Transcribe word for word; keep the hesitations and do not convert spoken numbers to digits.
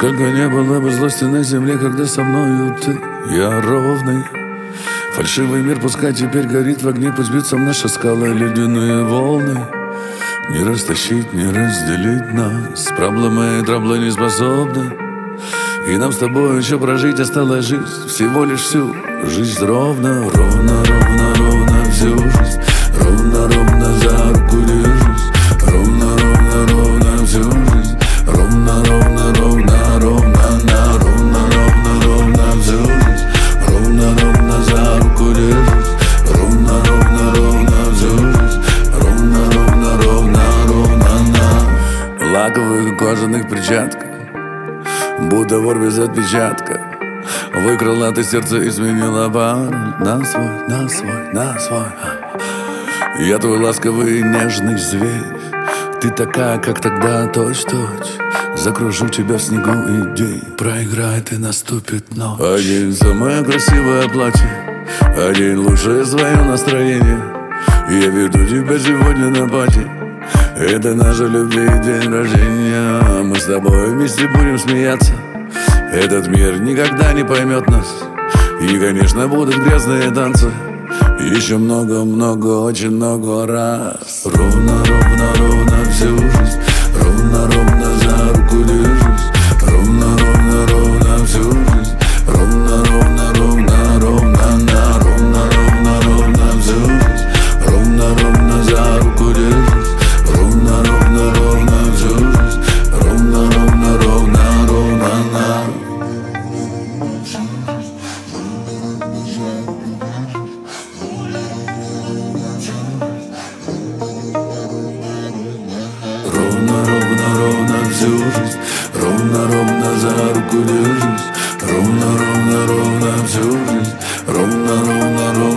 Сколько не было бы злости на земле, когда со мною ты, я ровный. Фальшивый мир пускай теперь горит в огне, пусть бьются в наши скалы ледяные волны. Не растащить, не разделить нас, проблемы и траблы не способны. И нам с тобой еще прожить осталась жизнь, всего лишь всю жизнь ровно, ровно, ровно, ровно всю жизнь. Ровно, ровно за руку держись, ровно, ровно, ровно всю жизнь. Ровно, ровно, ровно, ровно, на ровно, ровно, ровно всю жизнь. Ровно, ровно за руку держись, ровно, ровно, ровно всю жизнь. Ровно, ровно, ровно, ровно на лаковых кожаных перчатках, будто вор без отпечатка. Выкрала ты сердце, изменила пароль на свой, на свой, на свой. Я твой ласковый нежный зверь, ты такая, как тогда, точь-точь. Закружу тебя в снегу идей, проиграет и наступит ночь. Один самое красивое платье, один лучшее свое настроение. Я веду тебя сегодня на пати, это наша любви день рождения. Мы с тобой вместе будем смеяться, этот мир никогда не поймет нас. И, конечно, будут грязные танцы еще много-много, очень много раз. Ровно, ровно, ровно всю жизнь, ровно, ровно за руку держись. Ровно, ровно, ровно всю жизнь, ровно, ровно, ровно, ровно, на ровно, ровно, ровно всю жизнь. Ровно, ровно за руку держись, ровно, ровно, ровно всю жизнь. Ровно, ровно, ровно, ровно, на ровно, ровно, ровно всю жизнь, ровно, ровно за руку держись. Ровно, ровно, ровно всю жизнь, ровно, ровно, ровно.